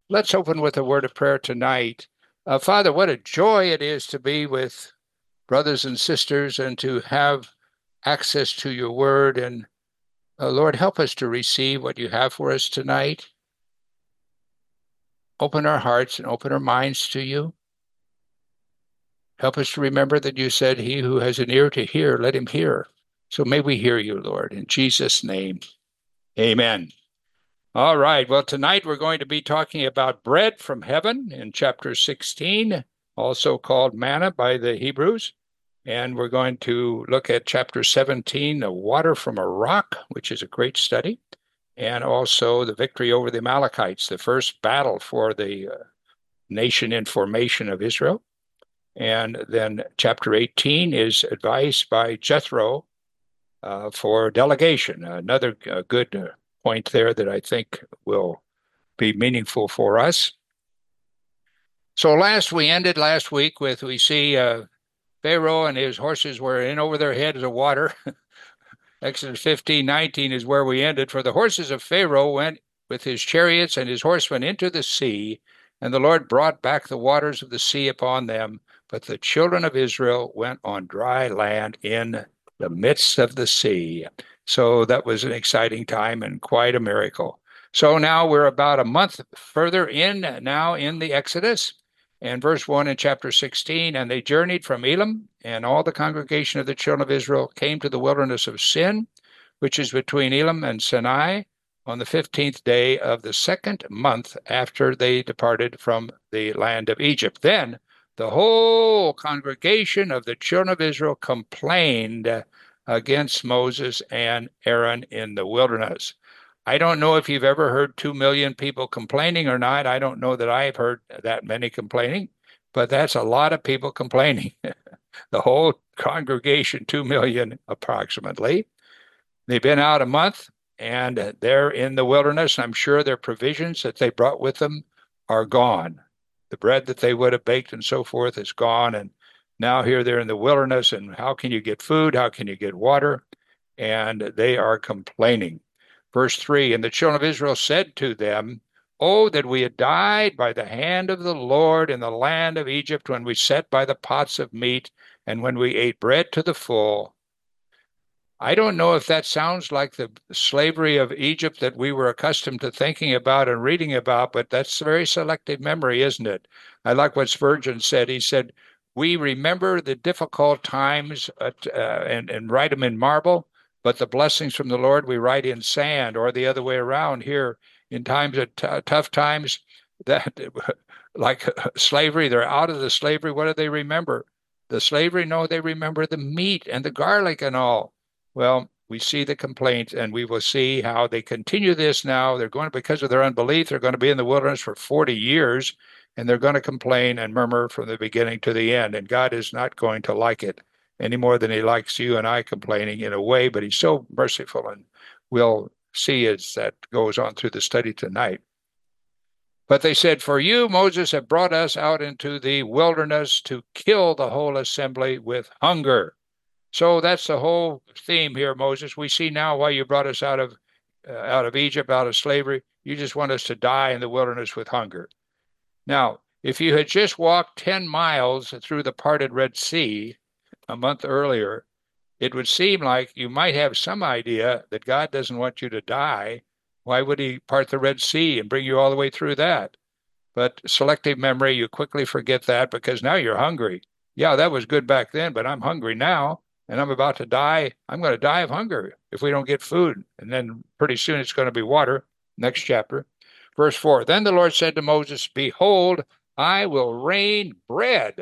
Let's open with a word of prayer tonight. Father, what a joy it is to be with brothers and sisters and to have access to your word. And Lord, help us to receive what you have for us tonight. Open our hearts and open our minds to you. Help us to remember that you said, he who has an ear to hear, let him hear. So may we hear you, Lord, in Jesus' name. Amen. All right. Well, tonight we're going to be talking about bread from heaven in chapter 16, also called manna by the Hebrews. And we're going to look at chapter 17, the water from a rock, which is a great study, and also the victory over the Amalekites, the first battle for the nation in formation of Israel. And then chapter 18 is advice by Jethro for delegation, another good point there that I think will be meaningful for us. So we ended last week with we see Pharaoh and his horses were in over their heads of water. Exodus 15:19 is where we ended. For the horses of Pharaoh went with his chariots and his horsemen into the sea, and the Lord brought back the waters of the sea upon them. But the children of Israel went on dry land in the midst of the sea. So that was an exciting time and quite a miracle. So now we're about a month further in now in the Exodus. And verse 1 in chapter 16, and they journeyed from Elim, and all the congregation of the children of Israel came to the wilderness of Sin, which is between Elim and Sinai, on the 15th day of the second month after they departed from the land of Egypt. Then the whole congregation of the children of Israel complained against Moses and Aaron in the wilderness. I don't know if you've ever heard 2 million people complaining or not. I don't know that I've heard that many complaining, but that's a lot of people complaining. The whole congregation, 2 million approximately. They've been out a month and they're in the wilderness. I'm sure their provisions that they brought with them are gone. The bread that they would have baked and so forth is gone. And now here they're in the wilderness. And how can you get food? How can you get water? And they are complaining. Verse 3, and the children of Israel said to them, oh, that we had died by the hand of the Lord in the land of Egypt when we sat by the pots of meat and when we ate bread to the full. I don't know if that sounds like the slavery of Egypt that we were accustomed to thinking about and reading about, but that's very selective memory, isn't it? I like what Spurgeon said. He said, we remember the difficult times and write them in marble, but the blessings from the Lord we write in sand, or the other way around here. In times of tough times, that like slavery, they're out of the slavery. What do they remember? The slavery? No, they remember the meat and the garlic and all. Well, we see the complaint, and we will see how they continue this now. They're going to, because of their unbelief, they're going to be in the wilderness for 40 years, and they're going to complain and murmur from the beginning to the end. And God is not going to like it any more than he likes you and I complaining in a way, but he's so merciful, and we'll see as that goes on through the study tonight. But they said, for you, Moses, have brought us out into the wilderness to kill the whole assembly with hunger. So that's the whole theme here, Moses. We see now why you brought us out of Egypt, out of slavery. You just want us to die in the wilderness with hunger. Now, if you had just walked 10 miles through the parted Red Sea a month earlier, it would seem like you might have some idea that God doesn't want you to die. Why would he part the Red Sea and bring you all the way through that? But selective memory, you quickly forget that because now you're hungry. Yeah, that was good back then, but I'm hungry now and I'm about to die. I'm going to die of hunger if we don't get food. And then pretty soon it's going to be water. Next chapter. Verse 4, then the Lord said to Moses, behold, I will rain bread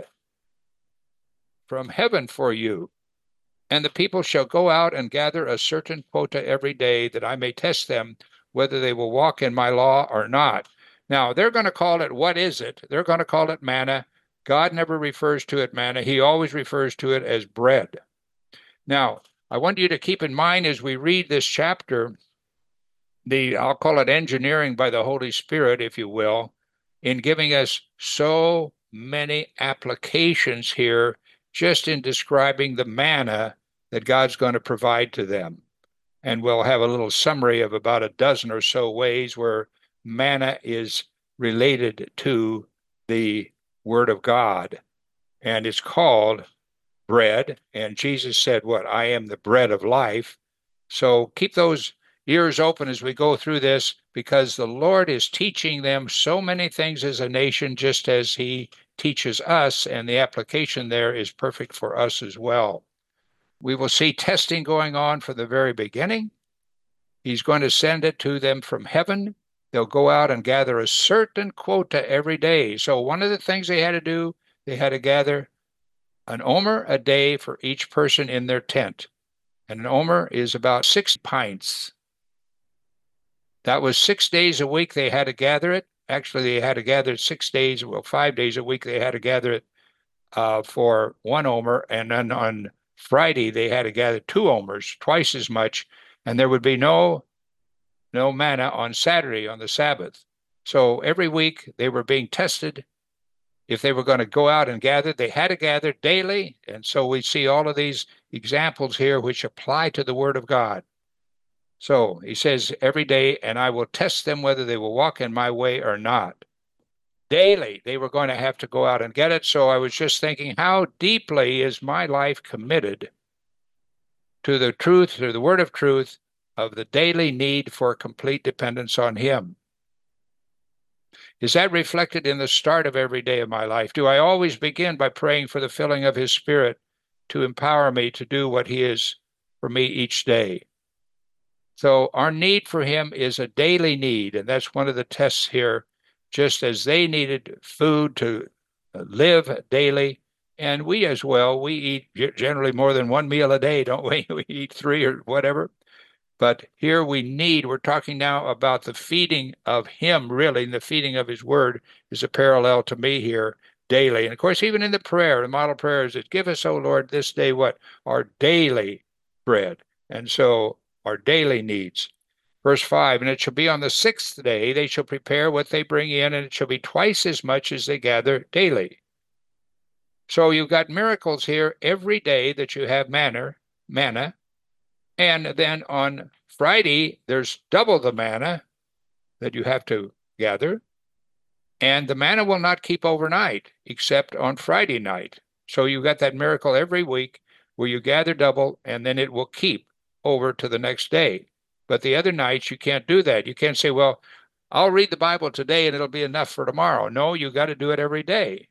from heaven for you, and the people shall go out and gather a certain quota every day, that I may test them whether they will walk in my law or not. Now, they're going to call it, what is it? They're going to call it manna. God never refers to it manna. He always refers to it as bread. Now, I want you to keep in mind as we read this chapter, I'll call it engineering by the Holy Spirit, if you will, in giving us so many applications here just in describing the manna that God's going to provide to them. And we'll have a little summary of about a dozen or so ways where manna is related to the Word of God. And it's called bread. And Jesus said, what? I am the bread of life. So keep those ears open as we go through this, because the Lord is teaching them so many things as a nation, just as he teaches us, and the application there is perfect for us as well. We will see testing going on from the very beginning. He's going to send it to them from heaven. They'll go out and gather a certain quota every day. So one of the things they had to do, they had to gather an omer a day for each person in their tent. And an omer is about 6 pints. That was 6 days a week they had to gather it. Actually, they had to gather it 6 days, well, 5 days a week they had to gather it for 1 omer. And then on Friday, they had to gather 2 omers, twice as much. And there would be no manna on Saturday, on the Sabbath. So every week they were being tested. If they were going to go out and gather, they had to gather daily. And so we see all of these examples here which apply to the Word of God. So he says every day, and I will test them whether they will walk in my way or not. Daily, they were going to have to go out and get it. So I was just thinking, how deeply is my life committed to the truth, to the Word of truth, of the daily need for complete dependence on him? Is that reflected in the start of every day of my life? Do I always begin by praying for the filling of his Spirit to empower me to do what he is for me each day? So our need for him is a daily need, and that's one of the tests here. Just as they needed food to live daily, and we as well, we eat generally more than 1 meal a day, don't we? We eat 3 or whatever. But here we're talking now about the feeding of him, really, and the feeding of his word is a parallel to me here daily. And of course, even in the prayer, the model prayer is that give us, O Lord, this day what? Our daily bread. And so our daily needs. Verse 5, and it shall be on the 6th day, they shall prepare what they bring in, and it shall be twice as much as they gather daily. So you've got miracles here every day that you have manna, and then on Friday, there's double the manna that you have to gather. And the manna will not keep overnight, except on Friday night. So you got that miracle every week where you gather double, and then it will keep over to the next day. But the other nights, you can't do that. You can't say, well, I'll read the Bible today and it'll be enough for tomorrow. No, you got to do it every day.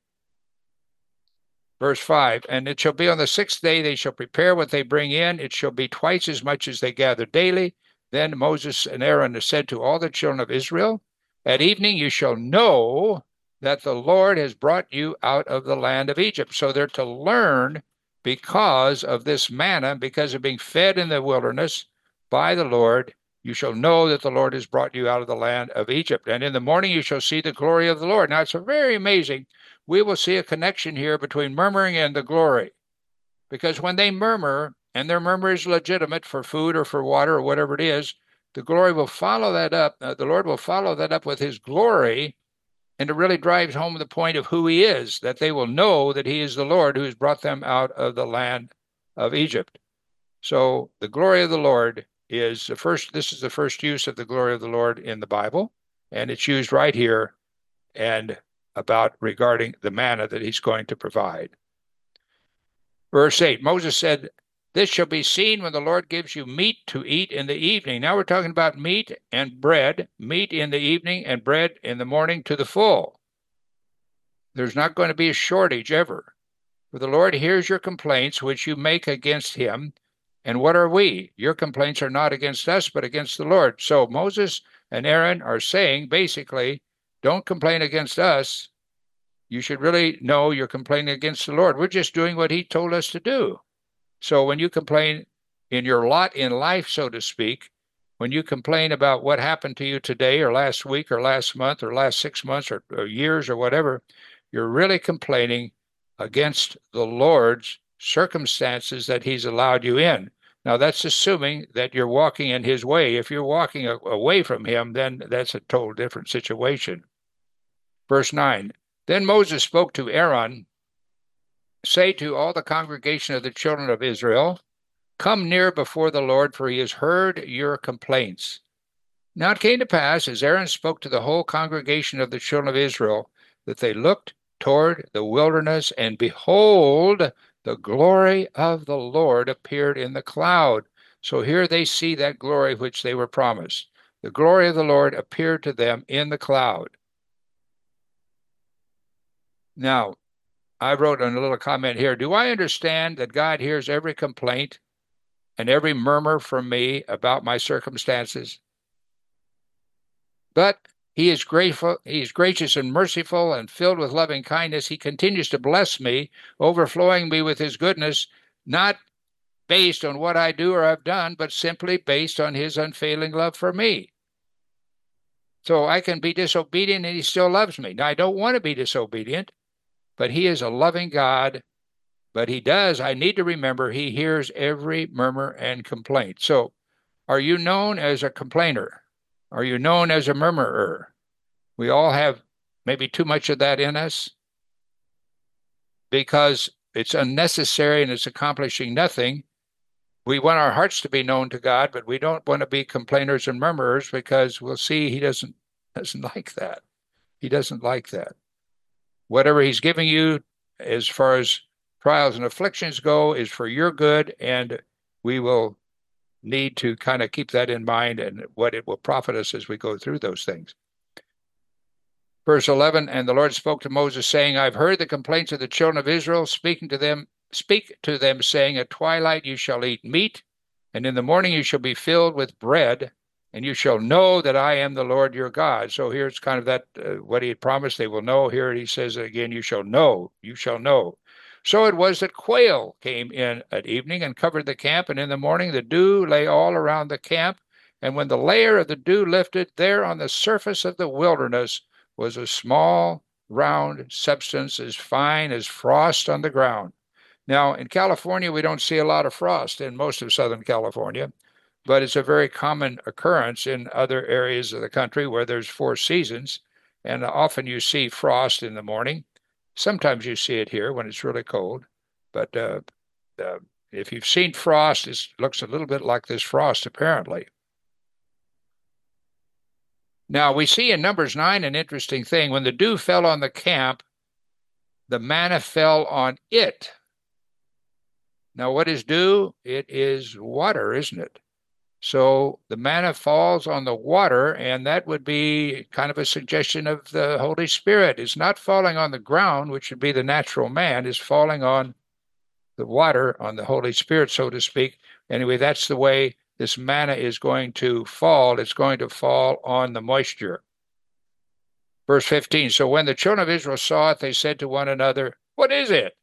Verse 5, and it shall be on the 6th day they shall prepare what they bring in. It shall be twice as much as they gather daily. Then Moses and Aaron said to all the children of Israel, at evening you shall know that the Lord has brought you out of the land of Egypt. So they're to learn because of this manna, because of being fed in the wilderness by the Lord. You shall know that the Lord has brought you out of the land of Egypt. And in the morning you shall see the glory of the Lord. Now it's very amazing. We will see a connection here between murmuring and the glory. Because when they murmur, and their murmur is legitimate for food or for water or whatever it is, the glory will follow that up. The Lord will follow that up with his glory, and it really drives home the point of who he is, that they will know that he is the Lord who has brought them out of the land of Egypt. So the glory of the Lord is this is the first use of the glory of the Lord in the Bible, and it's used right here and about regarding the manna that he's going to provide. Verse 8, Moses said, this shall be seen when the Lord gives you meat to eat in the evening. Now we're talking about meat and bread, meat in the evening and bread in the morning to the full. There's not going to be a shortage ever. For the Lord hears your complaints, which you make against him. And what are we? Your complaints are not against us, but against the Lord. So Moses and Aaron are saying, basically, don't complain against us. You should really know you're complaining against the Lord. We're just doing what he told us to do. So when you complain in your lot in life, so to speak, when you complain about what happened to you today or last week or last month or last 6 months or years or whatever, you're really complaining against the Lord's circumstances that he's allowed you in. Now, that's assuming that you're walking in his way. If you're walking away from him, then that's a total different situation. Verse 9, then Moses spoke to Aaron, say to all the congregation of the children of Israel, come near before the Lord, for he has heard your complaints. Now it came to pass, as Aaron spoke to the whole congregation of the children of Israel, that they looked toward the wilderness, and behold, the glory of the Lord appeared in the cloud. So here they see that glory which they were promised. The glory of the Lord appeared to them in the cloud. Now, I wrote in a little comment here, do I understand that God hears every complaint and every murmur from me about my circumstances? But he is grateful, he is gracious and merciful and filled with loving kindness. He continues to bless me, overflowing me with his goodness, not based on what I do or have done, but simply based on his unfailing love for me. So I can be disobedient and he still loves me. Now, I don't want to be disobedient, but he is a loving God. But he does, I need to remember, he hears every murmur and complaint. So are you known as a complainer? Are you known as a murmurer? We all have maybe too much of that in us because it's unnecessary and it's accomplishing nothing. We want our hearts to be known to God, but we don't want to be complainers and murmurers because we'll see he doesn't like that. He doesn't like that. Whatever he's giving you as far as trials and afflictions go is for your good, and we will need to kind of keep that in mind and what it will profit us as we go through those things. Verse 11, and the Lord spoke to Moses, saying, I've heard the complaints of the children of Israel, speak to them, saying, at twilight you shall eat meat, and in the morning you shall be filled with bread, and you shall know that I am the Lord your God. So here's kind of that, what he had promised they will know. Here he says again, you shall know, you shall know. So it was that quail came in at evening and covered the camp, and in the morning the dew lay all around the camp. And when the layer of the dew lifted, there on the surface of the wilderness was a small, round substance as fine as frost on the ground. Now, in California, we don't see a lot of frost in most of Southern California, but it's a very common occurrence in other areas of the country where there's 4 seasons, and often you see frost in the morning. Sometimes you see it here when it's really cold, but if you've seen frost, it looks a little bit like this frost, apparently. Now, we see in Numbers 9 an interesting thing. When the dew fell on the camp, the manna fell on it. Now, what is dew? It is water, isn't it? So the manna falls on the water, and that would be kind of a suggestion of the Holy Spirit. It's not falling on the ground, which would be the natural man, it's falling on the water, on the Holy Spirit, so to speak. Anyway, that's the way this manna is going to fall. It's going to fall on the moisture. Verse 15, so when the children of Israel saw it, they said to one another, what is it?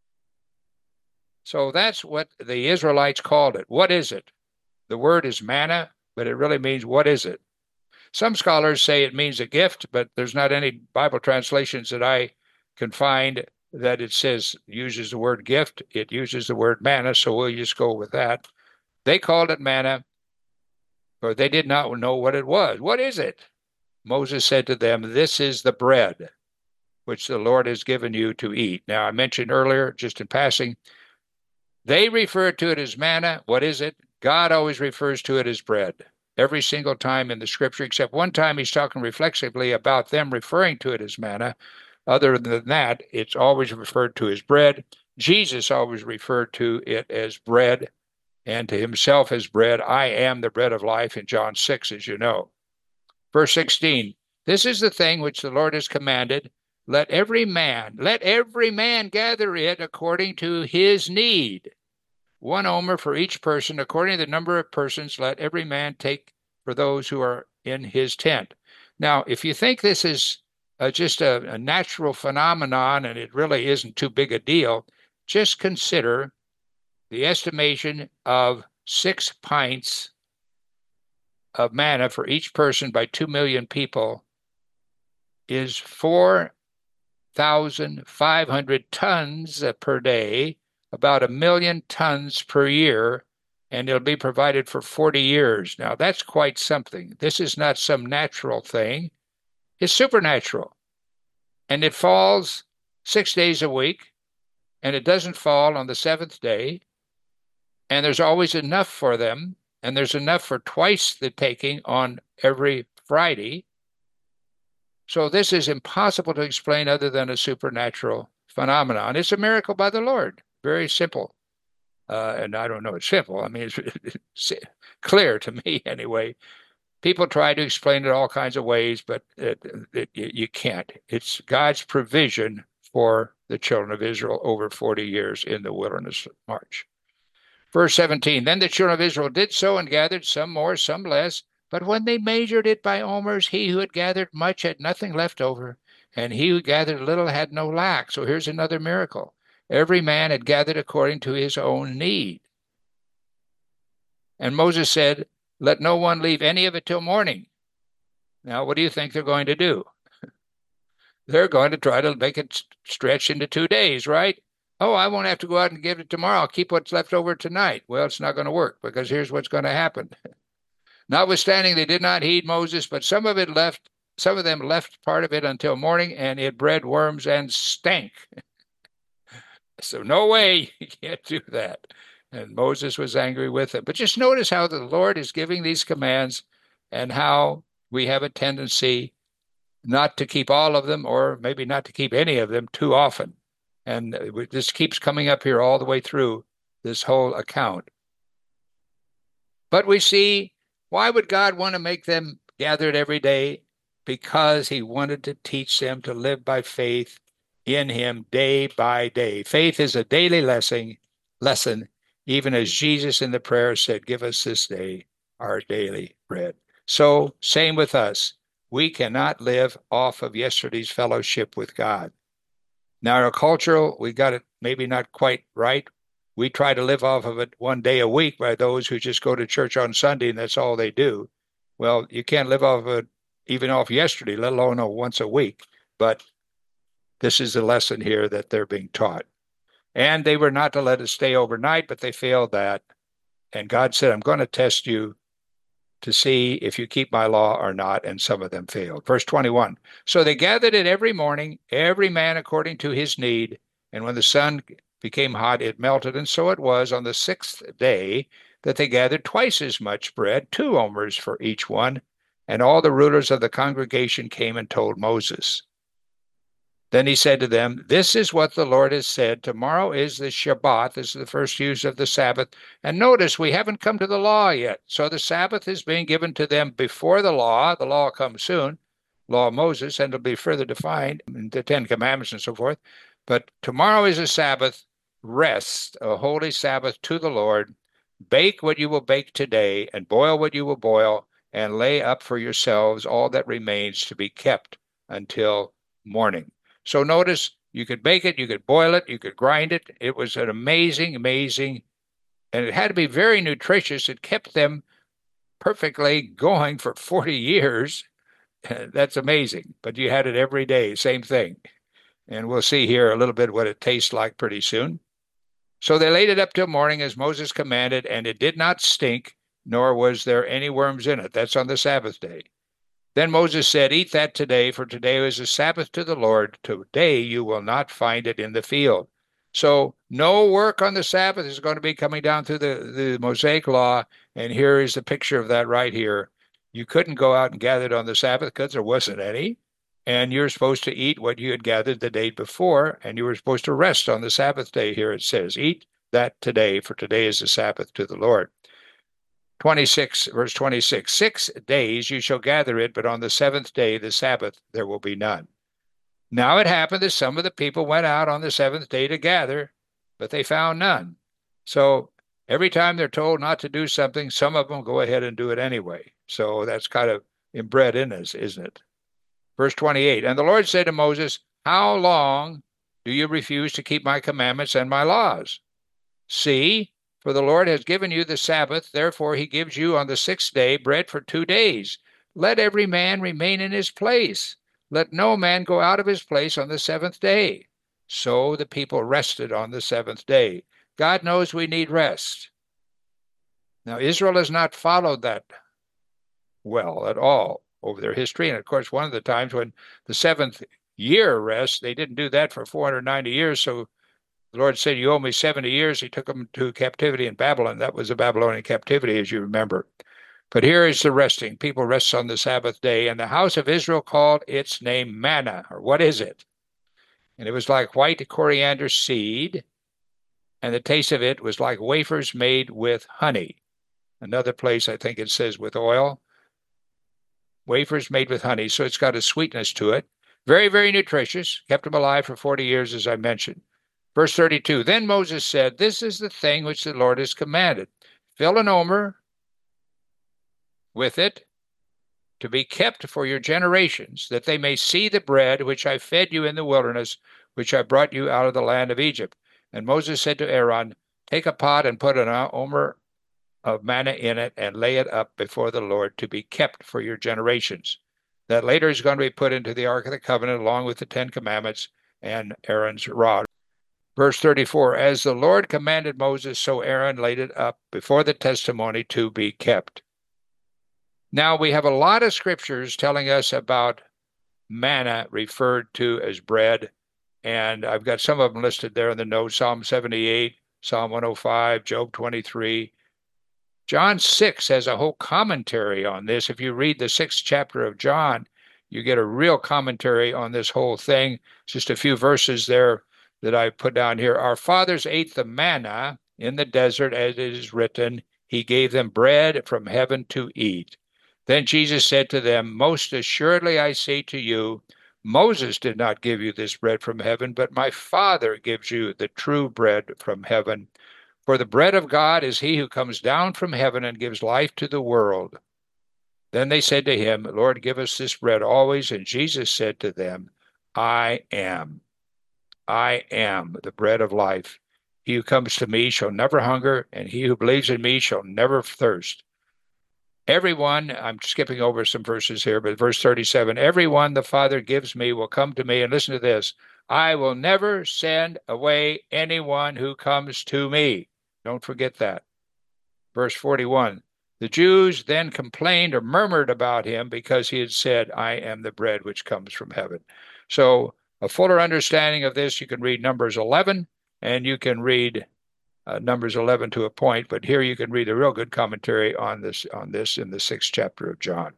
So that's what the Israelites called it. What is it? The word is manna, but it really means what is it? Some scholars say it means a gift, but there's not any Bible translations that I can find that it says uses the word gift. It uses the word manna, so we'll just go with that. They called it manna, but they did not know what it was. What is it? Moses said to them, this is the bread which the Lord has given you to eat. Now, I mentioned earlier, just in passing, they refer to it as manna. What is it? God always refers to it as bread. Every single time in the scripture, except one time he's talking reflexively about them referring to it as manna. Other than that, it's always referred to as bread. Jesus always referred to it as bread and to himself as bread. I am the bread of life in John 6, as you know. Verse 16, this is the thing which the Lord has commanded. Let every man gather it according to his need. 1 omer for each person, according to the number of persons, let every man take for those who are in his tent. Now, if you think this is just a natural phenomenon and it really isn't too big a deal, just consider the estimation of 6 pints of manna for each person by 2 million people is 4,500 tons per day, about 1 million tons per year, and it'll be provided for 40 years. Now, that's quite something. This is not some natural thing. It's supernatural. And it falls 6 days a week, and it doesn't fall on the 7th day, and there's always enough for them. and there's enough for twice the taking on every Friday. So this is impossible to explain other than a supernatural phenomenon. It's a miracle by the Lord. Very simple. And I don't know, it's simple. I mean, it's clear to me anyway. People try to explain it all kinds of ways, but you can't. It's God's provision for the children of Israel over 40 years in the wilderness march. Verse 17, then the children of Israel did so and gathered some more, some less. But when they measured it by omers, he who had gathered much had nothing left over, and he who gathered little had no lack. So here's another miracle. Every man had gathered according to his own need. And Moses said, let no one leave any of it till morning. Now, what do you think they're going to do? They're going to try to make it stretch into 2 days, right? Oh, I won't have to go out and give it tomorrow. I'll keep what's left over tonight. Well, it's not going to work because here's what's going to happen. Notwithstanding, they did not heed Moses, but some of them left part of it until morning, and it bred worms and stank. So no way, you can't do that. And Moses was angry with them. But just notice how the Lord is giving these commands and how we have a tendency not to keep all of them, or maybe not to keep any of them too often. And this keeps coming up here all the way through this whole account. But we see, why would God want to make them gathered every day? Because he wanted to teach them to live by faith in him day by day. Faith is a daily lesson, even as Jesus in the prayer said, give us this day our daily bread. So same with us. We cannot live off of yesterday's fellowship with God. Now, our cultural, we got it maybe not quite right. We try to live off of it 1 day a week by those who just go to church on Sunday and that's all they do. Well, you can't live off of it even off yesterday, let alone once a week. But this is the lesson here that they're being taught. And they were not to let it stay overnight, but they failed that. And God said, I'm going to test you to see if you keep my law or not, and some of them failed. Verse 21, so they gathered it every morning, every man according to his need, and when the sun became hot, it melted, and so it was on the 6th day that they gathered twice as much bread, 2 omers for each one, and all the rulers of the congregation came and told Moses. Then he said to them, this is what the Lord has said. Tomorrow is the Shabbat. This is the first use of the Sabbath. And notice, we haven't come to the law yet. So the Sabbath is being given to them before the law. The law comes soon, law of Moses, and it'll be further defined in the 10 Commandments and so forth. But tomorrow is a Sabbath rest, a holy Sabbath to the Lord. Bake what you will bake today, and boil what you will boil, and lay up for yourselves all that remains to be kept until morning. So notice, you could bake it, you could boil it, you could grind it. It was an amazing, and it had to be very nutritious. It kept them perfectly going for 40 years. That's amazing. But you had it every day, same thing. And we'll see here a little bit what it tastes like pretty soon. So they laid it up till morning as Moses commanded, and it did not stink, nor was there any worms in it. That's on the Sabbath day. Then Moses said, eat that today, for today is a Sabbath to the Lord. Today you will not find it in the field. So no work on the Sabbath is going to be coming down through the Mosaic law. And here is the picture of that right here. You couldn't go out and gather it on the Sabbath because there wasn't any. And you're supposed to eat what you had gathered the day before, and you were supposed to rest on the Sabbath day. Here it says, eat that today, for today is a Sabbath to the Lord. 26, verse 26, 6 days you shall gather it, but on the 7th day, the Sabbath, there will be none. Now it happened that some of the people went out on the 7th day to gather, but they found none. So every time they're told not to do something, some of them go ahead and do it anyway. So that's kind of inbred in us, isn't it? Verse 28, and the Lord said to Moses, how long do you refuse to keep my commandments and my laws? See, for the Lord has given you the Sabbath, therefore he gives you on the 6th day bread for 2 days. Let every man remain in his place. Let no man go out of his place on the 7th day. So the people rested on the 7th day. God knows we need rest. Now, Israel has not followed that well at all over their history. And of course, one of the times when the 7th year rest, they didn't do that for 490 years. So The Lord said, you owe me 70 years. He took them to captivity in Babylon. That was a Babylonian captivity, as you remember. But here is the resting. People rest on the Sabbath day. And the house of Israel called its name manna, or what is it? And it was like white coriander seed, and the taste of it was like wafers made with honey. Another place, I think it says with oil. Wafers made with honey. So it's got a sweetness to it. Very, very nutritious. Kept them alive for 40 years, as I mentioned. Verse 32, then Moses said, this is the thing which the Lord has commanded. Fill an omer with it to be kept for your generations, that they may see the bread which I fed you in the wilderness, which I brought you out of the land of Egypt. And Moses said to Aaron, take a pot and put an omer of manna in it and lay it up before the Lord to be kept for your generations. That later is going to be put into the Ark of the Covenant along with the 10 Commandments and Aaron's rod. Verse 34, as the Lord commanded Moses, so Aaron laid it up before the testimony to be kept. Now we have a lot of scriptures telling us about manna referred to as bread, and I've got some of them listed there in the notes, Psalm 78, Psalm 105, Job 23. John 6 has a whole commentary on this. If you read the 6th chapter of John, you get a real commentary on this whole thing. Just a few verses there that I put down here. Our fathers ate the manna in the desert, as it is written, he gave them bread from heaven to eat. Then Jesus said to them, most assuredly I say to you, Moses did not give you this bread from heaven, but my Father gives you the true bread from heaven. For the bread of God is he who comes down from heaven and gives life to the world. Then they said to him, Lord, give us this bread always. And Jesus said to them, I am the bread of life. He who comes to me shall never hunger, and he who believes in me shall never thirst. Everyone, I'm skipping over some verses here, but verse 37, everyone the Father gives me will come to me. And listen to this, I will never send away anyone who comes to me. Don't forget that. Verse 41, the Jews then complained or murmured about him because he had said, I am the bread which comes from heaven. So a fuller understanding of this, you can read Numbers 11, and you can read Numbers 11 to a point, but here you can read a real good commentary on this in the 6th chapter of John.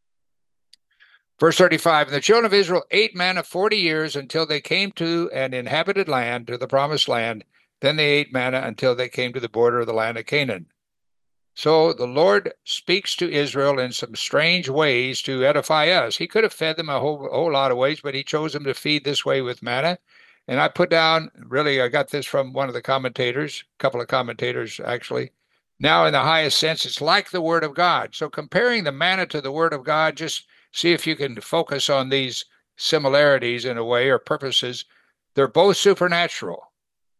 Verse 35, and the children of Israel ate manna 40 years until they came to an inhabited land, to the promised land. Then they ate manna until they came to the border of the land of Canaan. So the Lord speaks to Israel in some strange ways to edify us. He could have fed them a whole lot of ways, but he chose them to feed this way with manna. And I put down, really, I got this from one of the commentators, a couple of commentators actually. Now, in the highest sense, it's like the Word of God. So comparing the manna to the Word of God, just see if you can focus on these similarities in a way or purposes. They're both supernatural.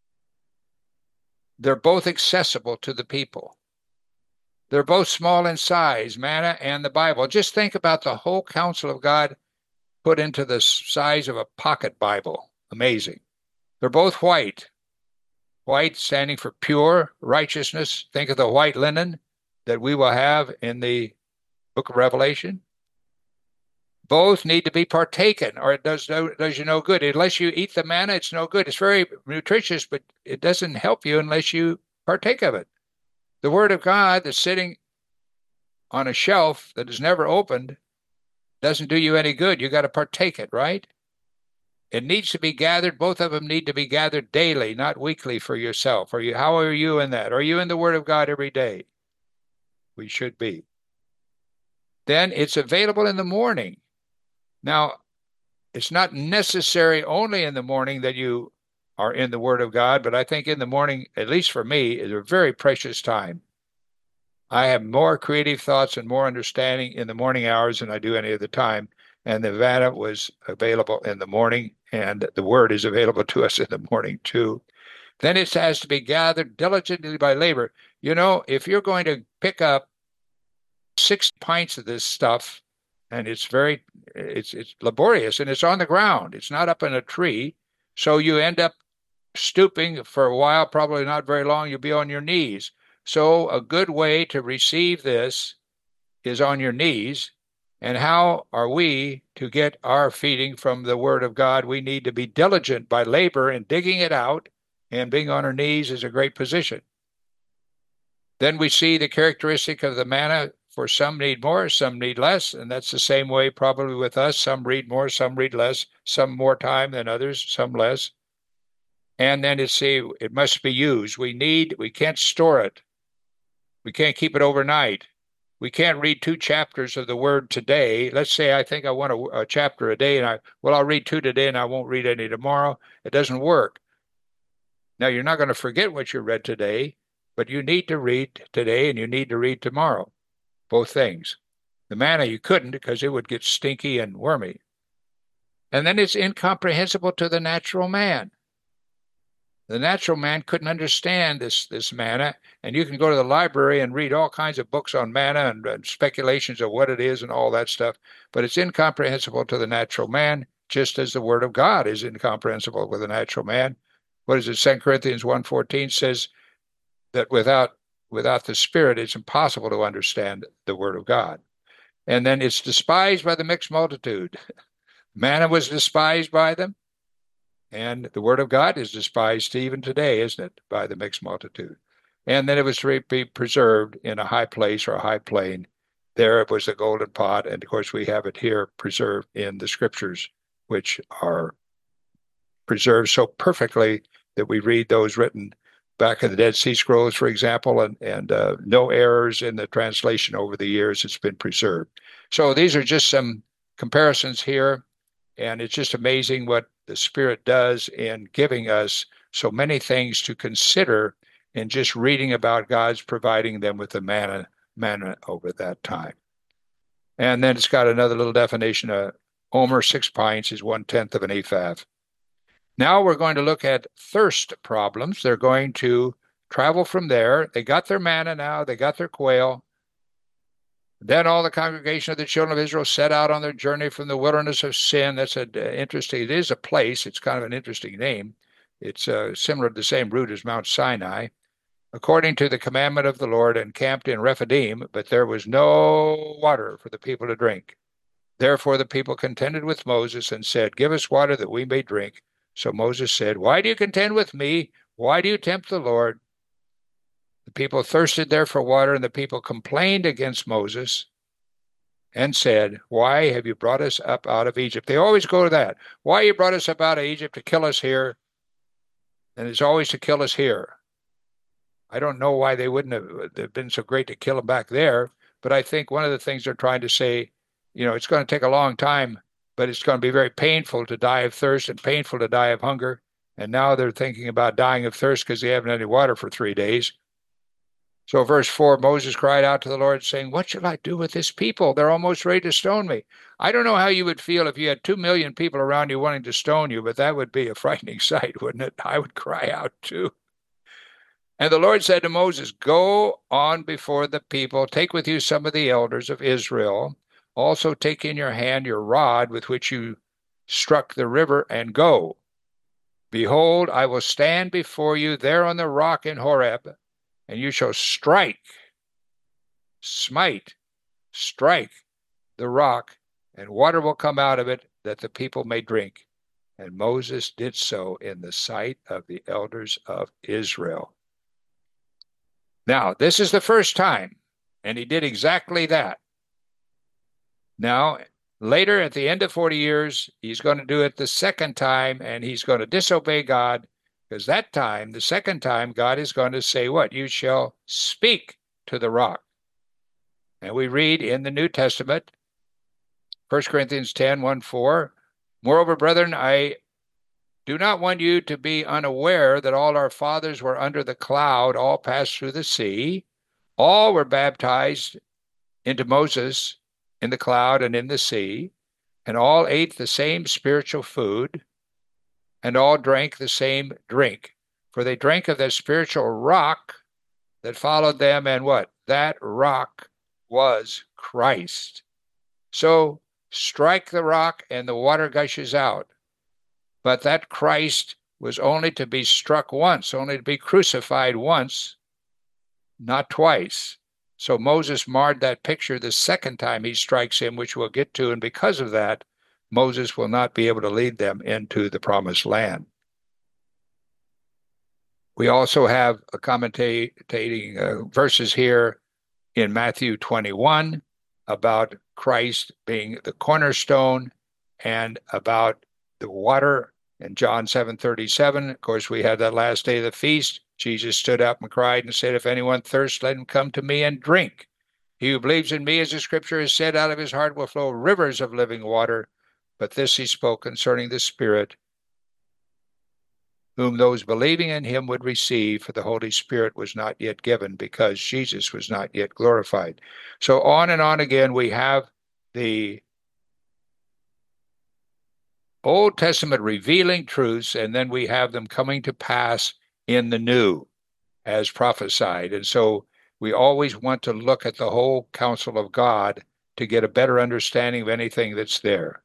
They're both accessible to the people. They're both small in size, manna and the Bible. Just think about the whole counsel of God put into the size of a pocket Bible. Amazing. They're both white. White standing for pure righteousness. Think of the white linen that we will have in the book of Revelation. Both need to be partaken, or it does you no good. Unless you eat the manna, it's no good. It's very nutritious, but it doesn't help you unless you partake of it. The Word of God that's sitting on a shelf that is never opened doesn't do you any good. You got to partake it, right? It needs to be gathered. Both of them need to be gathered daily, not weekly for yourself. How are you in that? Are you in the Word of God every day? We should be. Then it's available in the morning. Now, it's not necessary only in the morning that you are in the Word of God, but I think in the morning, at least for me, is a very precious time. I have more creative thoughts and more understanding in the morning hours than I do any other time. And the manna was available in the morning, and the Word is available to us in the morning too. Then it has to be gathered diligently by labor. You know, if you're going to pick up 6 pints of this stuff, and it's laborious, and it's on the ground. It's not up in a tree. So you end up stooping for a while, probably not very long. You'll be on your knees. So a good way to receive this is on your knees. And how are we to get our feeding from the Word of God? We need to be diligent by labor in digging it out and being on our knees is a great position. Then we see the characteristic of the manna. For some need more, some need less, and that's the same way probably with us. Some read more, some read less, some more time than others, some less. And then it must be used. We can't store it. We can't keep it overnight. We can't read 2 chapters of the word today. Let's say I think I want a chapter a day, and I'll read 2 today and I won't read any tomorrow. It doesn't work. Now, you're not going to forget what you read today, but you need to read today and you need to read tomorrow. Both things. The manna you couldn't because it would get stinky and wormy. And then it's incomprehensible to the natural man. The natural man couldn't understand this manna, and you can go to the library and read all kinds of books on manna and speculations of what it is and all that stuff, but it's incomprehensible to the natural man, just as the word of God is incomprehensible with the natural man. What is it? 2 Corinthians 1:14 says that without the Spirit, it's impossible to understand the word of God. And then it's despised by the mixed multitude. Manna was despised by them. And the word of God is despised even today, isn't it, by the mixed multitude? And then it was to be preserved in a high place or a high plain. There it was the golden pot. And of course, we have it here preserved in the scriptures, which are preserved so perfectly that we read those written back in the Dead Sea Scrolls, for example, and no errors in the translation over the years. It's been preserved. So these are just some comparisons here. And it's just amazing what the Spirit does in giving us so many things to consider in just reading about God's providing them with the manna over that time. And then it's got another little definition. Omer 6 pints is 1/10 of an ephah. Now we're going to look at thirst problems. They're going to travel from there. They got their manna now. They got their quail. Then all the congregation of the children of Israel set out on their journey from the wilderness of Sin. That's interesting. It is a place. It's kind of an interesting name. It's similar to the same root as Mount Sinai. According to the commandment of the Lord, and camped in Rephidim, but there was no water for the people to drink. Therefore the people contended with Moses and said, "Give us water that we may drink." So Moses said, "Why do you contend with me? Why do you tempt the Lord?" The people thirsted there for water, and the people complained against Moses and said, "Why have you brought us up out of Egypt?" They always go to that. Why you brought us up out of Egypt to kill us here? And it's always to kill us here. I don't know why they wouldn't have been so great to kill them back there, but I think one of the things they're trying to say, it's going to take a long time, but it's going to be very painful to die of thirst and painful to die of hunger. And now they're thinking about dying of thirst because they haven't had any water for 3 days. So verse 4, Moses cried out to the Lord, saying, "What shall I do with this people? They're almost ready to stone me." I don't know how you would feel if you had 2 million people around you wanting to stone you, but that would be a frightening sight, wouldn't it? I would cry out too. And the Lord said to Moses, "Go on before the people, take with you some of the elders of Israel. Also take in your hand your rod with which you struck the river, and go. Behold, I will stand before you there on the rock in Horeb, and you shall strike the rock, and water will come out of it, that the people may drink." And Moses did so in the sight of the elders of Israel. Now, this is the first time, and he did exactly that. Now, later at the end of 40 years, he's going to do it the second time, and he's going to disobey God. Because that time, the second time, God is going to say what? "You shall speak to the rock." And we read in the New Testament, 1 Corinthians 10, 1, 4, "Moreover, brethren, I do not want you to be unaware that all our fathers were under the cloud, all passed through the sea, all were baptized into Moses in the cloud and in the sea, and all ate the same spiritual food, and all drank the same drink. For they drank of the spiritual rock that followed them, and what? That rock was Christ." So strike the rock and the water gushes out. But that Christ was only to be struck once, only to be crucified once, not twice. So Moses marred that picture the second time he strikes him, which we'll get to, and because of that, Moses will not be able to lead them into the promised land. We also have a commentating verses here in Matthew 21 about Christ being the cornerstone and about the water in John 7:37. Of course, we had that last day of the feast. Jesus stood up and cried and said, "If anyone thirsts, let him come to me and drink. He who believes in me, as the scripture has said, out of his heart will flow rivers of living water." But this he spoke concerning the Spirit, whom those believing in him would receive, for the Holy Spirit was not yet given, because Jesus was not yet glorified. So on and on again, we have the Old Testament revealing truths, and then we have them coming to pass in the New as prophesied. And so we always want to look at the whole counsel of God to get a better understanding of anything that's there.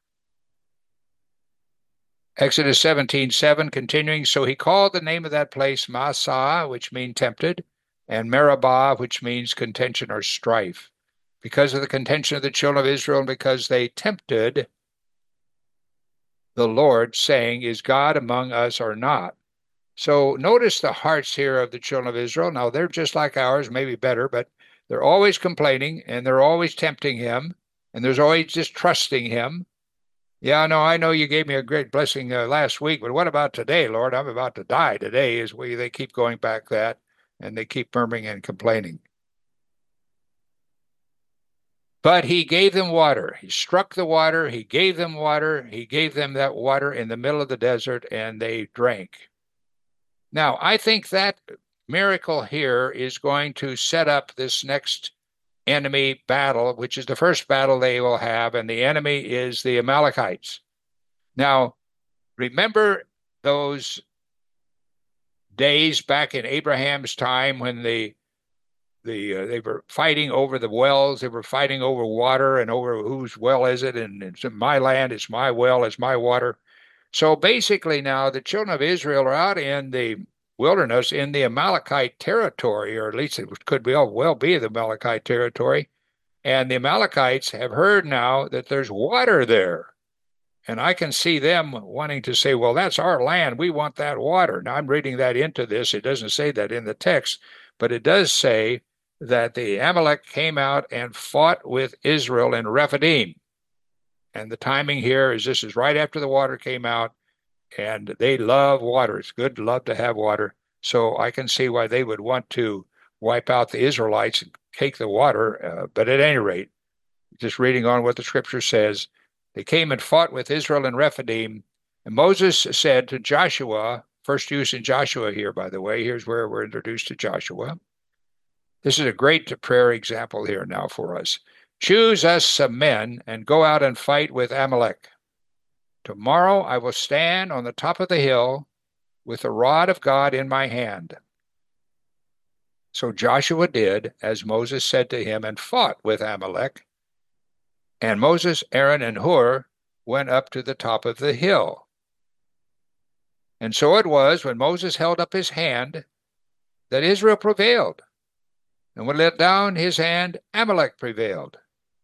Exodus 17:7, continuing, so he called the name of that place Massah, which means tempted, and Meribah, which means contention or strife, because of the contention of the children of Israel, and because they tempted the Lord, saying, is God among us or not? So notice the hearts here of the children of Israel. Now, they're just like ours, maybe better, but they're always complaining, and they're always tempting him, and there's always distrusting him. Yeah, no, I know you gave me a great blessing last week, but what about today, Lord? I'm about to die today. They keep going back that, and they keep murmuring and complaining. But he gave them water. He struck the water. He gave them water. He gave them that water in the middle of the desert, and they drank. Now, I think that miracle here is going to set up this next enemy battle, which is the first battle they will have, and the enemy is the Amalekites. Now, remember those days back in Abraham's time when they were fighting over the wells, they were fighting over water and over whose well is it, and it's my land, it's my well, it's my water. So basically now the children of Israel are out in the wilderness in the Amalekite territory, or at least it could well be the Amalekite territory. And the Amalekites have heard now that there's water there. And I can see them wanting to say, well, that's our land. We want that water. Now, I'm reading that into this. It doesn't say that in the text, but it does say that the Amalek came out and fought with Israel in Rephidim. And the timing here is this is right after the water came out, and they love water. It's good to love to have water. So I can see why they would want to wipe out the Israelites and take the water. But at any rate, just reading on what the scripture says, they came and fought with Israel in Rephidim. And Moses said to Joshua, first use in Joshua here, by the way, here's where we're introduced to Joshua. This is a great prayer example here now for us. Choose us some men and go out and fight with Amalek. Tomorrow I will stand on the top of the hill with the rod of God in my hand. So Joshua did as Moses said to him and fought with Amalek. And Moses, Aaron, and Hur went up to the top of the hill. And so it was when Moses held up his hand that Israel prevailed. And when he let down his hand, Amalek prevailed.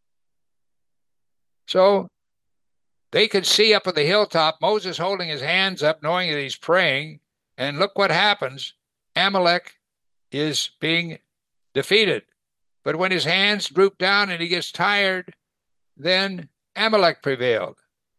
So they could see up at the hilltop Moses holding his hands up, knowing that he's praying. And look what happens. Amalek is being defeated. But when his hands droop down and he gets tired, then Amalek prevailed.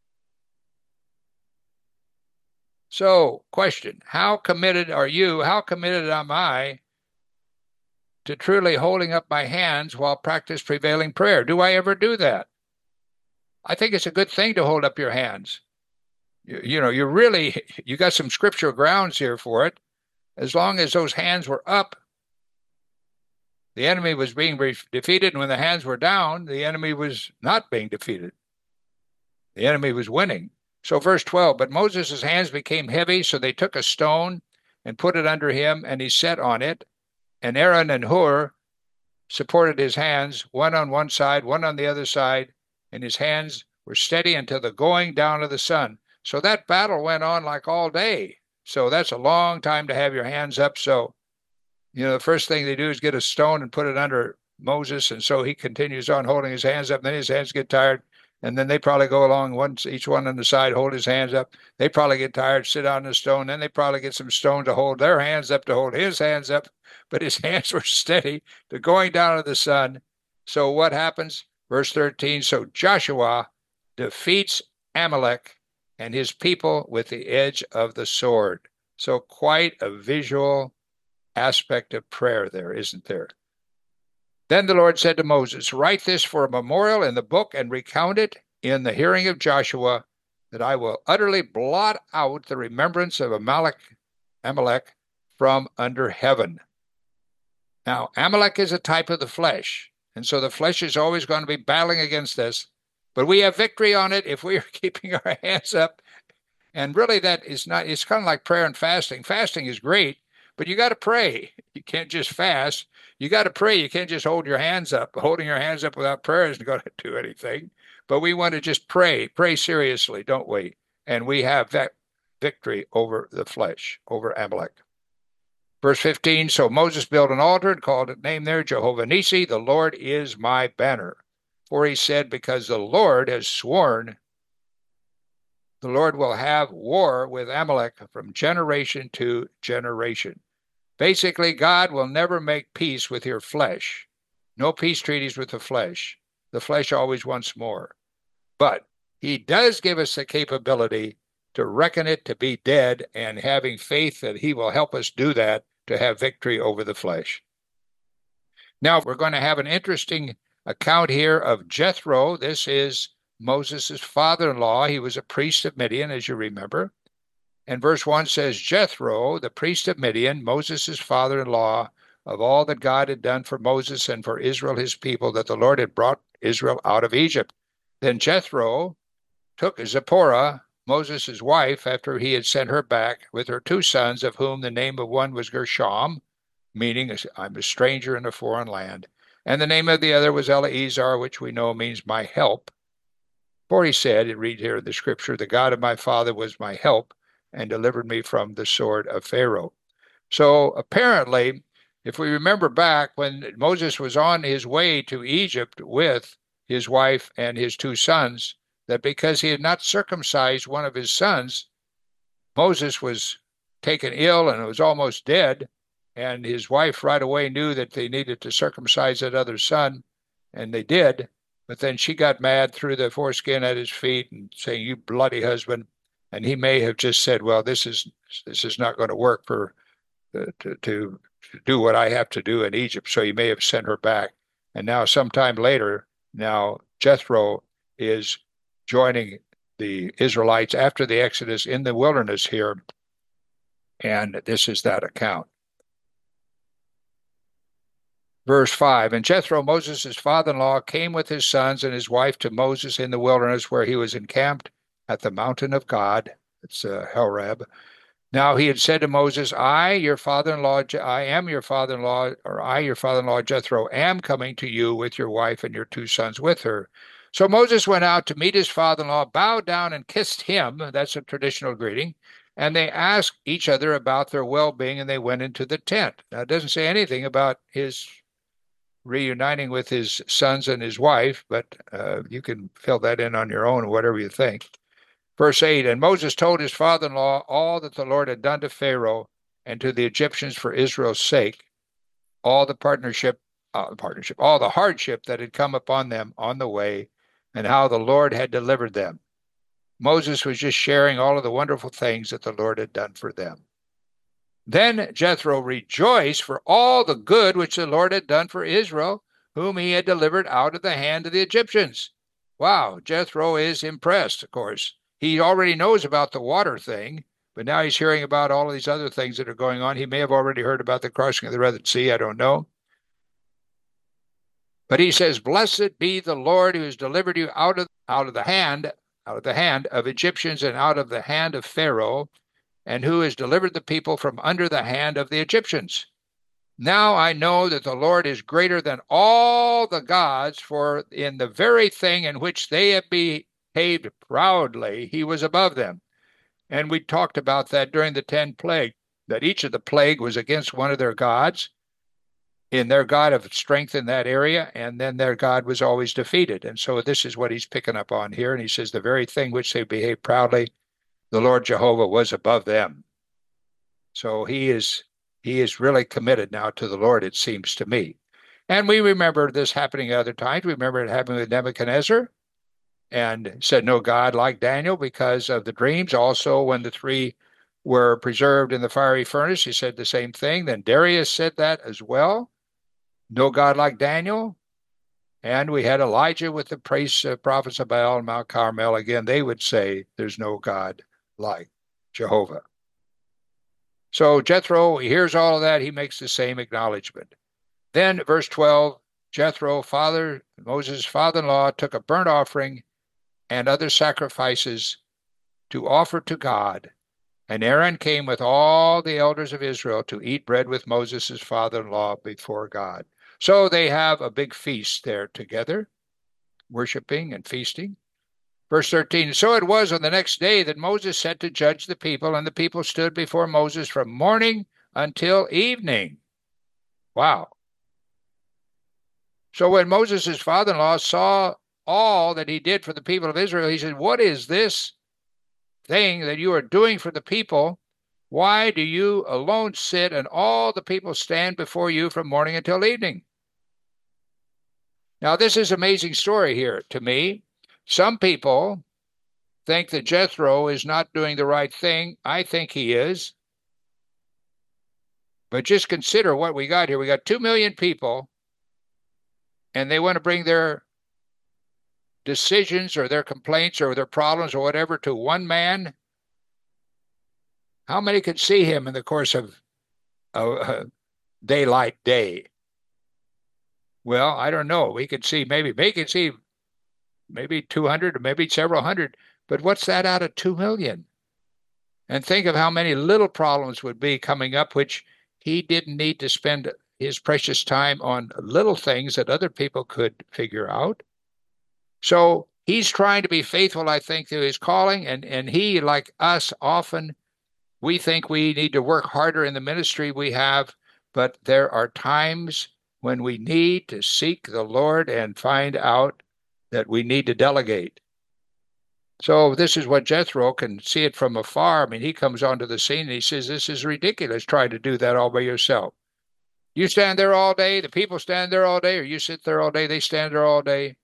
So, question, how committed are you? How committed am I to truly holding up my hands while practice prevailing prayer? Do I ever do that? I think it's a good thing to hold up your hands. You got some scriptural grounds here for it. As long as those hands were up, the enemy was being defeated, and when the hands were down, the enemy was not being defeated. The enemy was winning. So verse 12, but Moses' hands became heavy, so they took a stone and put it under him, and he sat on it. And Aaron and Hur supported his hands, one on one side, one on the other side, and his hands were steady until the going down of the sun. So that battle went on like all day. So that's a long time to have your hands up. So, the first thing they do is get a stone and put it under Moses. And so he continues on holding his hands up. And then his hands get tired. And then they probably go along once, each one on the side, hold his hands up. They probably get tired, sit on the stone. Then they probably get some stone to hold their hands up, to hold his hands up. But his hands were steady to going down to the sun. So what happens? Verse 13, so Joshua defeats Amalek and his people with the edge of the sword. So quite a visual aspect of prayer there, isn't there? Then the Lord said to Moses, write this for a memorial in the book and recount it in the hearing of Joshua, that I will utterly blot out the remembrance of Amalek from under heaven. Now, Amalek is a type of the flesh, and so the flesh is always going to be battling against us, but we have victory on it if we are keeping our hands up. And really that is not, it's kind of like prayer and fasting. Fasting is great, but you got to pray. You can't just fast. You got to pray. You can't just hold your hands up. Holding your hands up without prayer isn't going to do anything. But we want to just pray seriously, don't we? And we have that victory over the flesh, over Amalek. Verse 15, so Moses built an altar and called it name there Jehovah Nissi, the Lord is my banner. For he said, because the Lord has sworn, the Lord will have war with Amalek from generation to generation. Basically, God will never make peace with your flesh. No peace treaties with the flesh. The flesh always wants more. But he does give us the capability to reckon it to be dead, and having faith that he will help us do that to have victory over the flesh. Now, we're going to have an interesting account here of Jethro. This is Moses' father-in-law. He was a priest of Midian, as you remember. And verse 1 says, Jethro, the priest of Midian, Moses' father-in-law, of all that God had done for Moses and for Israel, his people, that the Lord had brought Israel out of Egypt. Then Jethro took Zipporah, Moses' wife, after he had sent her back with her 2 sons, of whom the name of one was Gershom, meaning I'm a stranger in a foreign land, and the name of the other was Eleazar, which we know means my help. For he said, it reads here in the scripture, the God of my father was my help and delivered me from the sword of Pharaoh. So apparently, if we remember back when Moses was on his way to Egypt with his wife and his 2 sons, that because he had not circumcised one of his sons, Moses was taken ill and was almost dead. And his wife right away knew that they needed to circumcise that other son, and they did. But then she got mad, threw the foreskin at his feet and saying, you bloody husband. And he may have just said, well, this is not going to work for to do what I have to do in Egypt. So he may have sent her back. And now sometime later, now Jethro is joining the Israelites after the Exodus in the wilderness here. And this is that account. Verse 5, and Jethro, Moses' father-in-law, came with his sons and his wife to Moses in the wilderness, where he was encamped at the mountain of God. It's Horeb. Now he had said to Moses, I, your father-in-law Jethro, am coming to you with your wife and your 2 sons with her. So Moses went out to meet his father-in-law, bowed down and kissed him. That's a traditional greeting. And they asked each other about their well-being, and they went into the tent. Now, it doesn't say anything about his reuniting with his sons and his wife, but you can fill that in on your own, whatever you think. Verse 8, and Moses told his father-in-law all that the Lord had done to Pharaoh and to the Egyptians for Israel's sake, all the hardship that had come upon them on the way, and how the Lord had delivered them. Moses was just sharing all of the wonderful things that the Lord had done for them. Then Jethro rejoiced for all the good which the Lord had done for Israel, whom he had delivered out of the hand of the Egyptians. Wow, Jethro is impressed, of course. He already knows about the water thing, but now he's hearing about all of these other things that are going on. He may have already heard about the crossing of the Red Sea, I don't know. But he says, blessed be the Lord who has delivered you out of the hand of Egyptians and out of the hand of Pharaoh, and who has delivered the people from under the hand of the Egyptians. Now I know that the Lord is greater than all the gods, for in the very thing in which they have behaved proudly, he was above them. And we talked about that during the 10 plagues, that each of the plague was against one of their gods. in their God of strength in that area, and then their God was always defeated. And so this is what he's picking up on here. And he says, the very thing which they behaved proudly, the Lord Jehovah was above them. So he is really committed now to the Lord, it seems to me. And we remember this happening at other times. We remember it happening with Nebuchadnezzar, and said no God like Daniel because of the dreams. Also, when the three were preserved in the fiery furnace, he said the same thing. Then Darius said that as well. No God like Daniel. And we had Elijah with the prophets of Baal and Mount Carmel. Again, they would say there's no God like Jehovah. So Jethro hears all of that. He makes the same acknowledgement. Then, verse 12, Jethro, Moses' father-in-law, took a burnt offering and other sacrifices to offer to God. And Aaron came with all the elders of Israel to eat bread with Moses' father-in-law before God. So they have a big feast there together, worshiping and feasting. Verse 13, so it was on the next day that Moses set to judge the people, and the people stood before Moses from morning until evening. Wow. So when Moses' father-in-law saw all that he did for the people of Israel, he said, what is this thing that you are doing for the people? Why do you alone sit and all the people stand before you from morning until evening? Now, this is an amazing story here to me. Some people think that Jethro is not doing the right thing. I think he is. But just consider what we got here. We got 2 million people, and they want to bring their decisions or their complaints or their problems or whatever to one man. How many could see him in the course of a daylight day? Well, I don't know. We could see maybe 200 or maybe several hundred, but what's that out of 2 million? And think of how many little problems would be coming up, which he didn't need to spend his precious time on little things that other people could figure out. So he's trying to be faithful, I think, to his calling. And he, like us, often we think we need to work harder in the ministry we have, but there are times when we need to seek the Lord and find out that we need to delegate. So this is what Jethro can see it from afar. I mean, he comes onto the scene and he says, this is ridiculous, trying to do that all by yourself. You stand there all day, the people stand there all day, or you sit there all day, they stand there all day.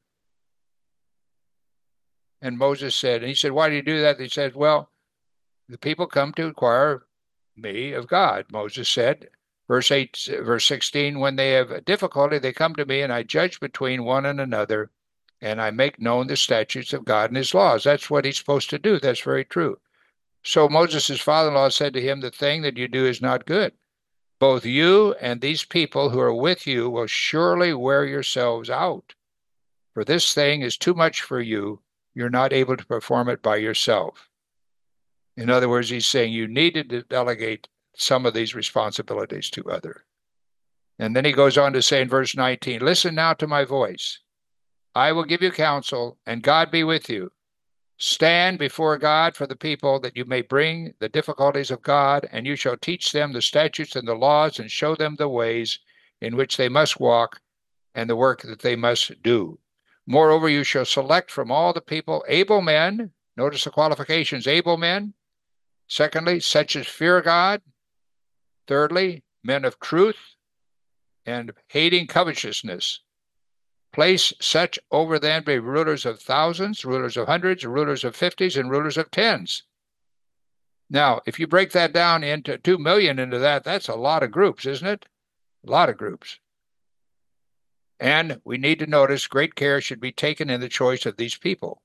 And Moses said, and he said, why do you do that? He said, well, the people come to inquire me of God. Moses said, verse 16, when they have difficulty, they come to me, and I judge between one and another, and I make known the statutes of God and his laws. That's what he's supposed to do. That's very true. So Moses' father-in-law said to him, the thing that you do is not good. Both you and these people who are with you will surely wear yourselves out. For this thing is too much for you. You're not able to perform it by yourself. In other words, he's saying you needed to delegate some of these responsibilities to others. And then he goes on to say in verse 19, listen now to my voice. I will give you counsel, and God be with you. Stand before God for the people, that you may bring the difficulties of God, and you shall teach them the statutes and the laws, and show them the ways in which they must walk, and the work that they must do. Moreover, you shall select from all the people able men. Notice the qualifications, able men. Secondly, such as fear God. Thirdly, men of truth and hating covetousness. Place such over them be rulers of thousands, rulers of hundreds, rulers of fifties, and rulers of tens. Now, if you break that down into 2 million into that, that's a lot of groups, isn't it? A lot of groups. And we need to notice great care should be taken in the choice of these people.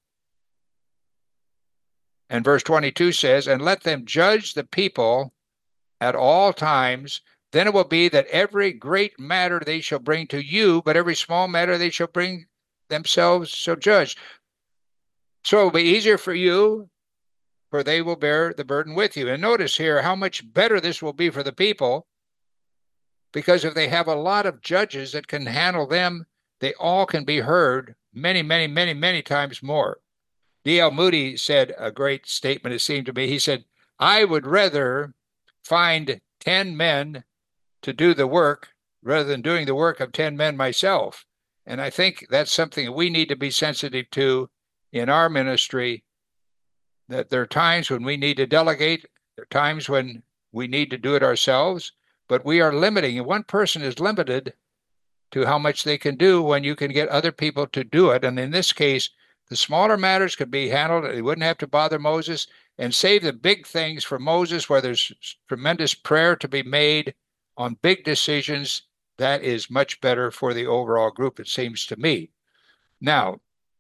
And verse 22 says, and let them judge the people at all times. Then it will be that every great matter they shall bring to you, but every small matter they shall bring themselves shall judge. So it will be easier for you, for they will bear the burden with you. And notice here how much better this will be for the people, because if they have a lot of judges that can handle them, they all can be heard many, many, many, many times more. D.L. Moody said a great statement, it seemed to me. He said, I would rather find 10 men to do the work rather than doing the work of 10 men myself. And I think that's something that we need to be sensitive to in our ministry, that there are times when we need to delegate, there are times when we need to do it ourselves, but we are limiting. And one person is limited to how much they can do when you can get other people to do it. And in this case, the smaller matters could be handled. They wouldn't have to bother Moses, and save the big things for Moses, where there's tremendous prayer to be made on big decisions. That is much better for the overall group, it seems to me. Now,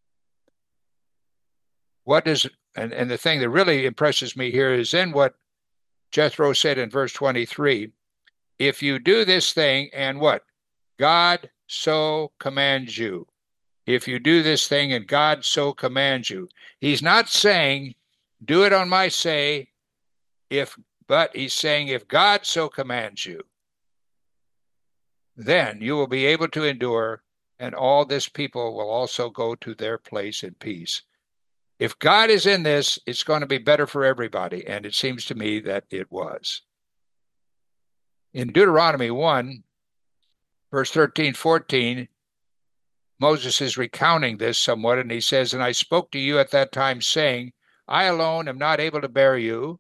what does, and the thing that really impresses me here is then what Jethro said in verse 23, if you do this thing and what? God so commands you. If you do this thing and God so commands you. He's not saying, do it on my say, but he's saying, if God so commands you, then you will be able to endure, and all this people will also go to their place in peace. If God is in this, it's going to be better for everybody, and it seems to me that it was. In Deuteronomy 1, verse 13, 14, Moses is recounting this somewhat, and he says, and I spoke to you at that time, saying, I alone am not able to bear you.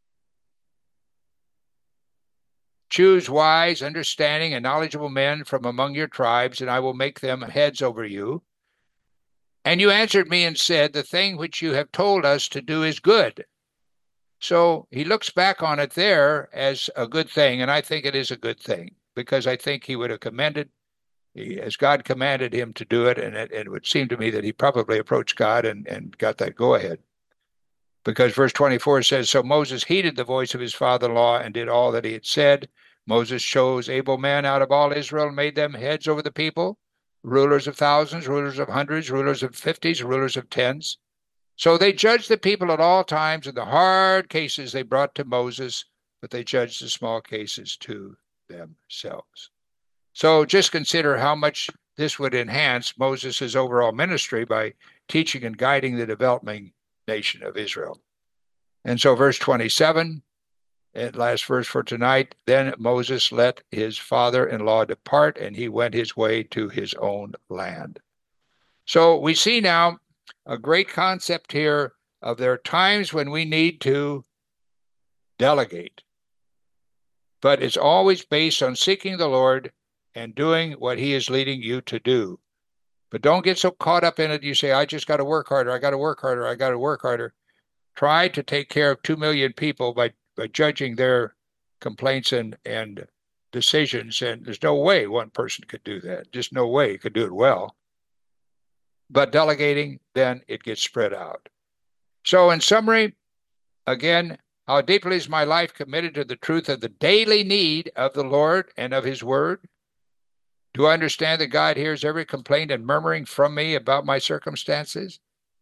Choose wise, understanding, and knowledgeable men from among your tribes, and I will make them heads over you. And you answered me and said, the thing which you have told us to do is good. So he looks back on it there as a good thing, and I think it is a good thing, because I think he would have commended, as God commanded him to do it, and it would seem to me that he probably approached God and got that go-ahead. Because verse 24 says, so Moses heeded the voice of his father-in-law and did all that he had said. Moses chose able men out of all Israel and made them heads over the people, rulers of thousands, rulers of hundreds, rulers of 50s, rulers of 10s. So they judged the people at all times, and the hard cases they brought to Moses, but they judged the small cases to themselves. So just consider how much this would enhance Moses' overall ministry by teaching and guiding the developing nation of Israel. And so verse 27, and last verse for tonight, then Moses let his father-in-law depart, and he went his way to his own land. So we see now a great concept here of there are times when we need to delegate, but it's always based on seeking the Lord and doing what he is leading you to do. But don't get so caught up in it. You say, I just got to work harder. I got to work harder. I got to work harder. Try to take care of 2 million people by judging their complaints and decisions. And there's no way one person could do that. Just no way he could do it well. But delegating, then it gets spread out. So in summary, again, how deeply is my life committed to the truth of the daily need of the Lord and of his word? Do I understand that God hears every complaint and murmuring from me about my circumstances?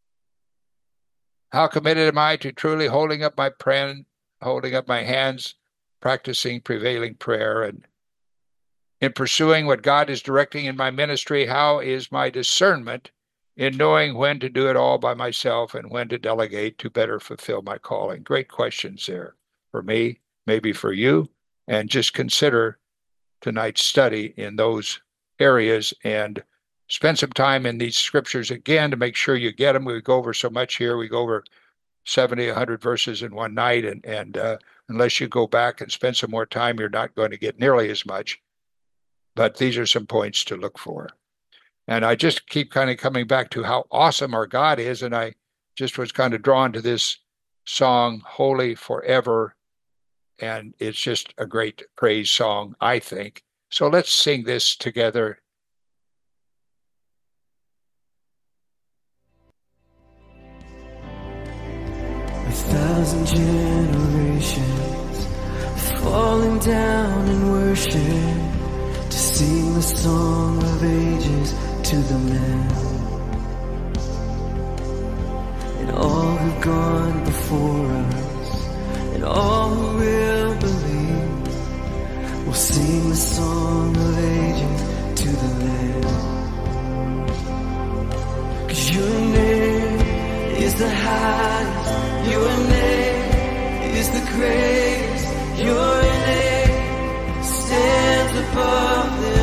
How committed am I to truly holding up my pen, holding up my hands, practicing prevailing prayer, and in pursuing what God is directing in my ministry? How is my discernment in knowing when to do it all by myself and when to delegate to better fulfill my calling? Great questions there for me, maybe for you, and just consider tonight's study in those areas and spend some time in these scriptures again to make sure you get them. We go over so much here. We go over 70, 100 verses in one night, and unless you go back and spend some more time, you're not going to get nearly as much. But these are some points to look for. And I just keep kind of coming back to how awesome our God is, and I just was kind of drawn to this song, Holy Forever, and it's just a great praise song, I think. So let's sing this together. A thousand generations falling down in worship to sing the song of ages to the Lamb. And all who've gone before us, and all who will believe, will sing the song of ages to the Lamb. 'Cause your name is the highest, your name is the greatest, your name stands above them.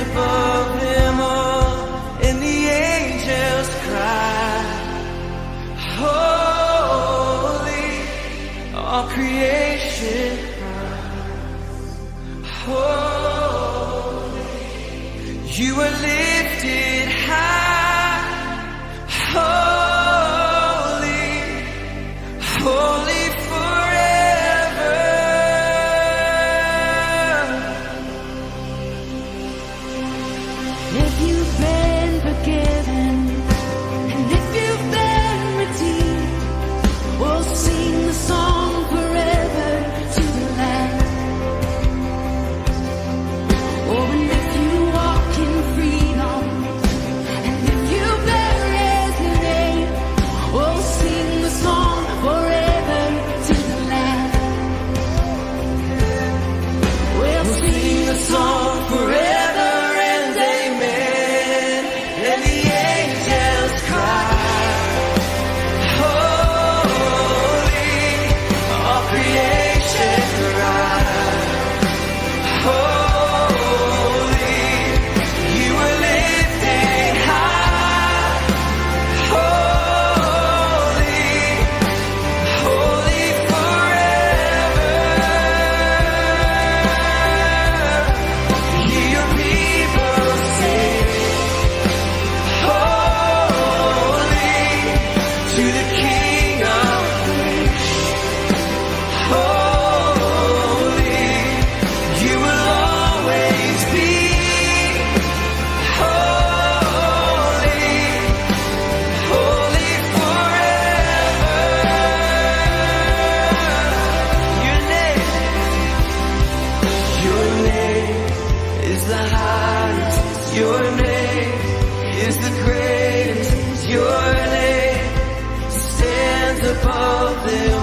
above them all, and the angels cry, holy, all creation cries, holy, you are lifted high, holy, holy forever. If you've been forgiven, and if you've been redeemed, we'll sing the song forever to the Lamb. Oh, and if you walk in freedom, and if you bear His name, we'll sing the song forever to the Lamb. We'll sing the song forever and amen. And the angels cry, holy, all creation cries, holy, you are lifted high, holy, holy forever. Hear your people sing, holy, to the King of Kings, holy, you will always be, holy, holy forever. Your name is the highest, your name is the greatest, your name stands above them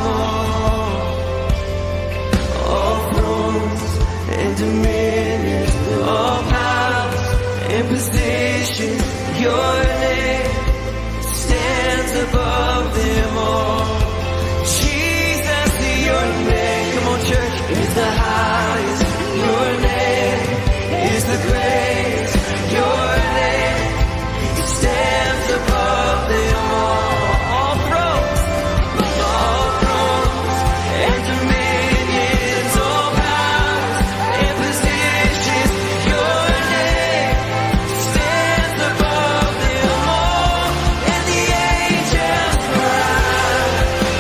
all thrones and dominions, all powers and positions, your name stands above them all. Jesus, your name, come on church, is the highest, your name is the greatest, your name stands above them all thrones and dominions, all powers and positions, your name stands above them all, and the angels cry,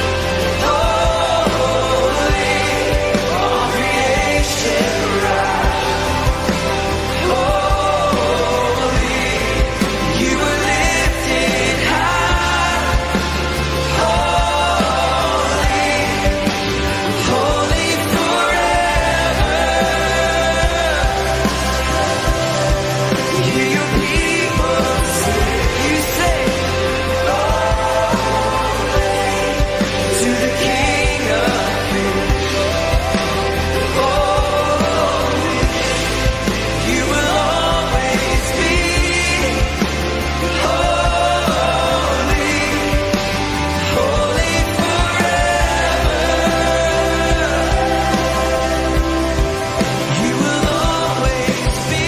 holy, all creation cries, holy, you are lifted high, holy, holy forever. Hear your people sing, you say, to the King of Kings, holy, you will always be, holy, holy forever. You will always be,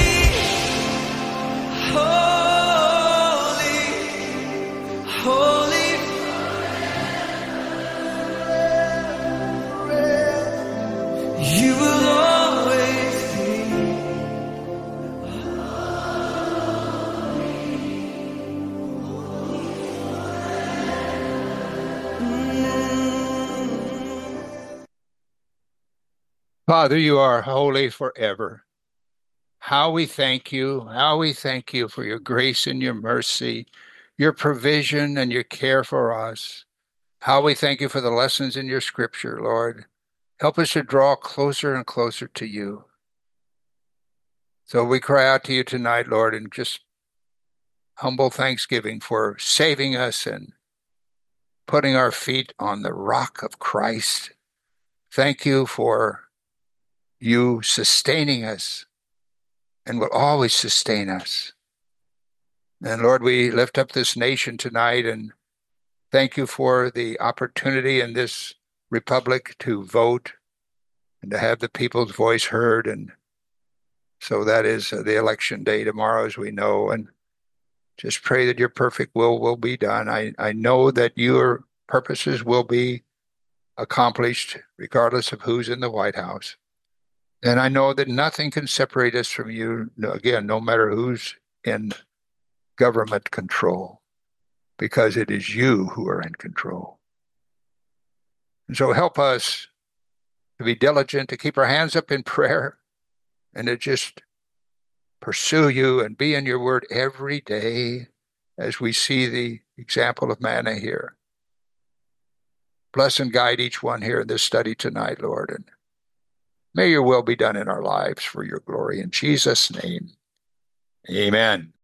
holy, holy. You will always be. Father, you are holy forever. How we thank you. How we thank you for your grace and your mercy, your provision and your care for us. How we thank you for the lessons in your scripture, Lord. Help us to draw closer and closer to you. So we cry out to you tonight, Lord, in just humble thanksgiving for saving us and putting our feet on the rock of Christ. Thank you for you sustaining us and will always sustain us. And Lord, we lift up this nation tonight and thank you for the opportunity in this republic to vote and to have the people's voice heard and So that is the election day tomorrow, as we know. And just pray that your perfect will be done. I know that your purposes will be accomplished regardless of who's in the White House. And I know that nothing can separate us from you, again, no matter who's in government control, because it is you who are in control. And so help us to be diligent, to keep our hands up in prayer, and to just pursue you and be in your word every day as we see the example of manna here. Bless and guide each one here in this study tonight, Lord, and may your will be done in our lives for your glory. In Jesus' name, amen.